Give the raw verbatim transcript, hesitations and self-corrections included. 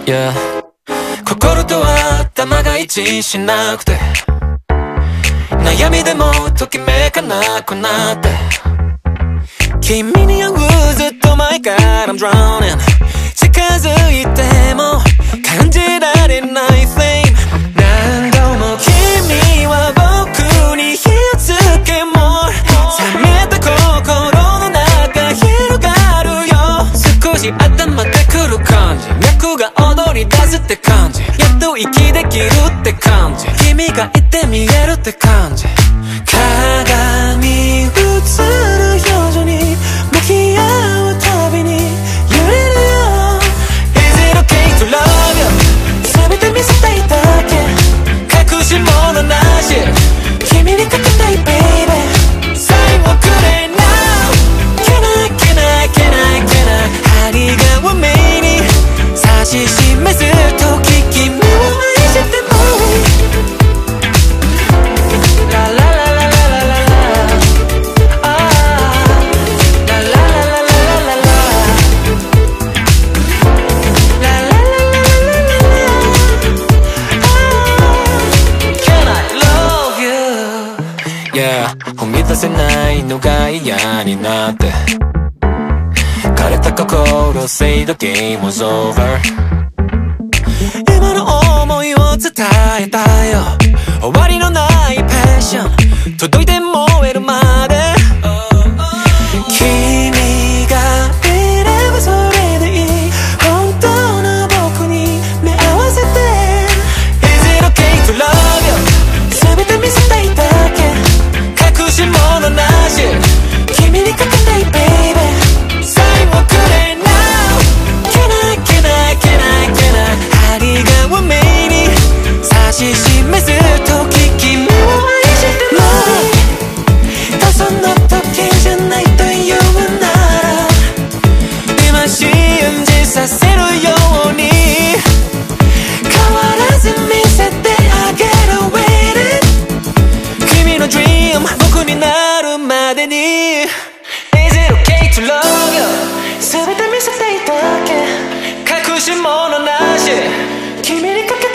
Yeah 心と頭が一致しなくて悩みでもときめかなくなって君に会うずっと前から I'm drowning 近づいても感じられない flame 何度も君は僕に火をつけも冷めた心の中広がるよ少し温まってくる感じ脈が踊り出すって感じやっと息できるって感じ君がいて見えるって感じ鏡映る表情に向き合うたびに揺れるよ Is it okay to love you 全て見せたいだけ隠し物なし君にかけたい baby サインをくれ now Can I can I can I can I 針が目に指し示す時君を愛しても踏み出せないのが嫌になって枯れた心 Say the game was over 今の思いを伝えたよ終わりのないパッション届いて燃えるまで君がいればそれでいい本当の僕に目合わせて Is it okay to love you 全て見せたいだけ隠し物なし君にかけたい baby サインをくれ now Can I can I can I can I 針が目に指し示す時君を愛してる Love その時じゃないと言うなら今信じさせるように変わらず見せてあげる Waiting 君の dream 僕になるまでに Is it okay to love you 全て見せていただけ隠し物なし君にかけ